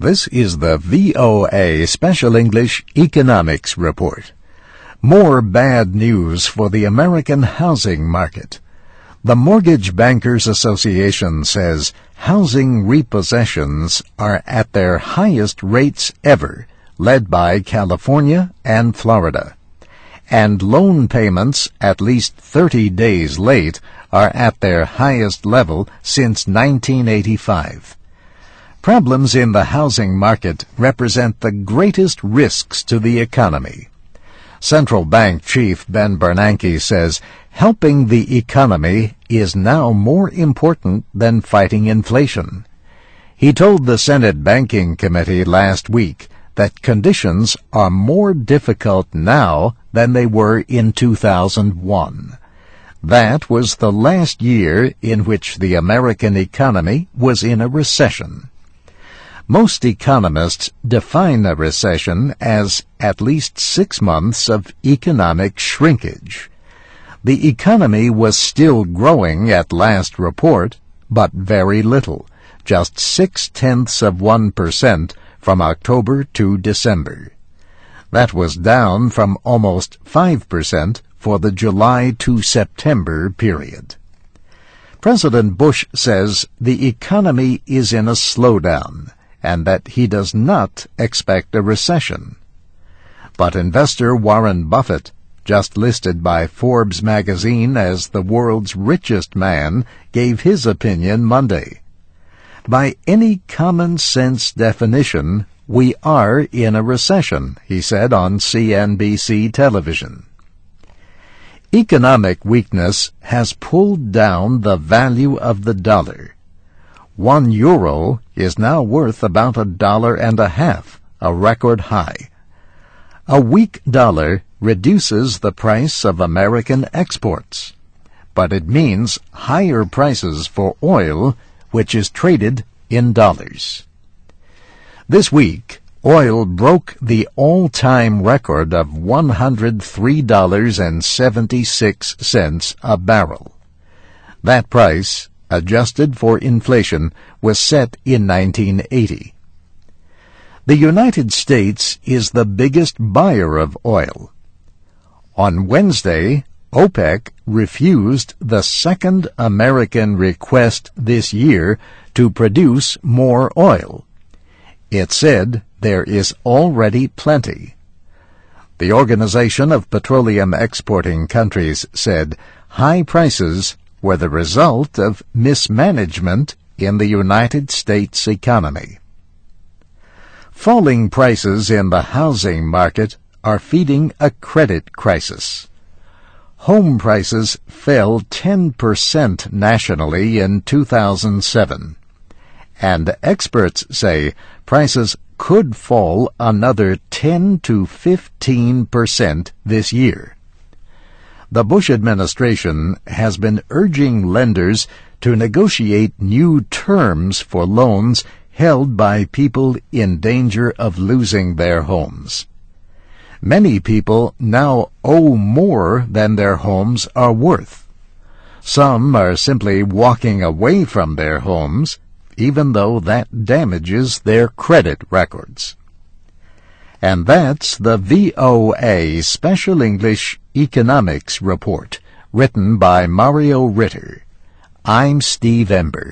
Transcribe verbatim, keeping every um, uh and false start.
This is the V O A Special English Economics Report. More bad news for the American housing market. The Mortgage Bankers Association says housing repossessions are at their highest rates ever, led by California and Florida. And loan payments at least thirty days late are at their highest level since nineteen eighty-five. Problems in the housing market represent the greatest risks to the economy. Central Bank Chief Ben Bernanke says helping the economy is now more important than fighting inflation. He told the Senate Banking Committee last week that conditions are more difficult now than they were in two thousand one. That was the last year in which the American economy was in a recession. Most economists define a recession as at least six months of economic shrinkage. The economy was still growing at last report, but very little, just six-tenths of one percent from October to December. That was down from almost five percent for the July to September period. President Bush says the economy is in a slowdown, and that he does not expect a recession. But investor Warren Buffett, just listed by Forbes magazine as the world's richest man, gave his opinion Monday. By any common sense definition, we are in a recession, he said on C N B C television. Economic weakness has pulled down the value of the dollar. One euro is now worth about a dollar and a half, a record high. A weak dollar reduces the price of American exports, but it means higher prices for oil, which is traded in dollars. This week, oil broke the all-time record of one hundred three dollars and seventy-six cents a barrel. That price, adjusted for inflation, was set in nineteen eighty. The United States is the biggest buyer of oil. On Wednesday, OPEC refused the second American request this year to produce more oil. It said there is already plenty. The Organization of Petroleum Exporting Countries said high prices were the result of mismanagement in the United States economy. Falling prices in the housing market are feeding a credit crisis. Home prices fell ten percent nationally in two thousand seven, and experts say prices could fall another ten to fifteen percent this year. The Bush administration has been urging lenders to negotiate new terms for loans held by people in danger of losing their homes. Many people now owe more than their homes are worth. Some are simply walking away from their homes, even though that damages their credit records. And that's the V O A Special English Economics Report, written by Mario Ritter. I'm Steve Ember.